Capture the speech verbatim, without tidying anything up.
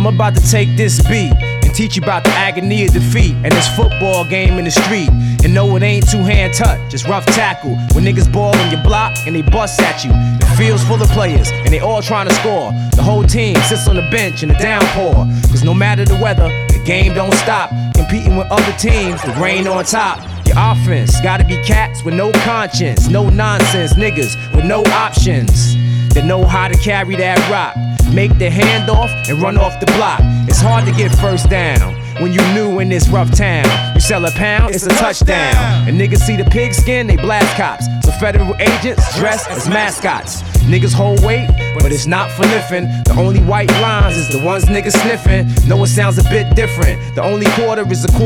about to take this beat and teach you about the agony of defeat and this football game in the street. And no, it ain't two-hand touch, just rough tackle. When niggas ball on your block and they bust at you. The field's full of players and they all trying to score. The whole team sits on the bench in the downpour. Cause no matter the weather, the game don't stop. Competing with other teams, the rain on top. Your offense gotta be cats with no conscience, no nonsense niggas with no options. That know how to carry that rock, make the handoff and run off the block. It's hard to get first down when you new in this rough town. You sell a pound, it's a touchdown. And niggas see the pigskin, they blast cops. So federal agents dress as mascots. Niggas hold weight, but it's not for lifting. The only white lines is the ones niggas sniffing. Know it sounds a bit different. The only quarter is a quarter.